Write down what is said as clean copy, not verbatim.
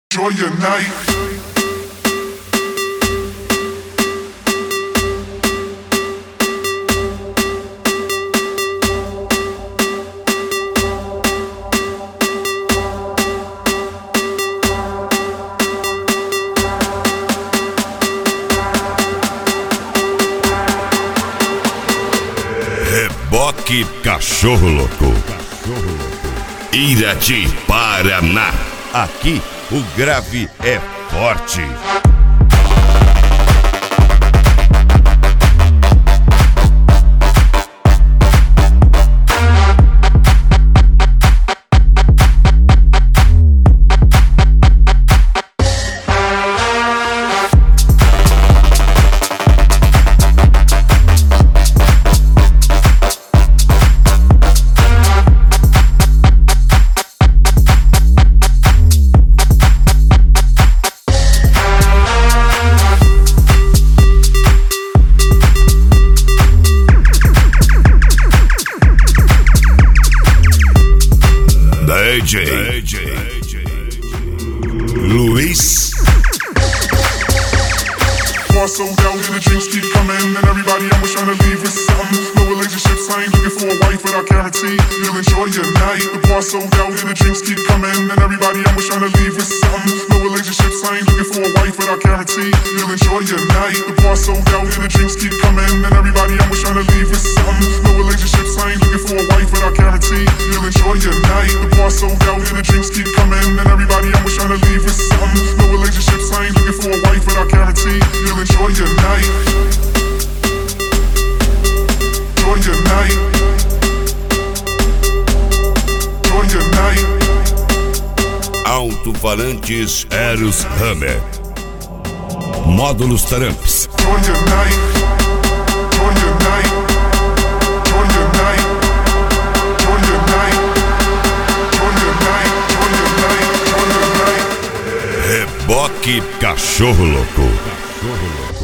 Enjoy your night. Reboque Cachorro Louco. Irati, Paraná. Aqui o grave é forte. DJ Luis. Bar sold out and the drinks keep coming, and everybody I'm trying to leave with something. No relationships, I ain't looking for a wife, but I guarantee you'll enjoy your night. The bar sold out and the drinks keep coming, and everybody I'm trying to leave with something. No relationships, I ain't looking for a wife, but I guarantee you'll enjoy your night. The bar sold out and the drinks keep coming, and everybody I'm trying to leave with something. No relationships, I ain't looking for a wife, but I guarantee you'll enjoy your night. The bar sold out and the drinks keep coming, and everybody I'm trying to leave with something. No relationships, I ain't looking for a wife, but I guarantee you'll enjoy your night. Enjoy your night. Enjoy your night. Alto-falantes Eros Hammer. Módulos Tramps. Enjoy your night. Enjoy your night. Enjoy your night. Enjoy your night. Enjoy your night. Enjoy your night. Enjoy your night. Reboque Cachorro Louco.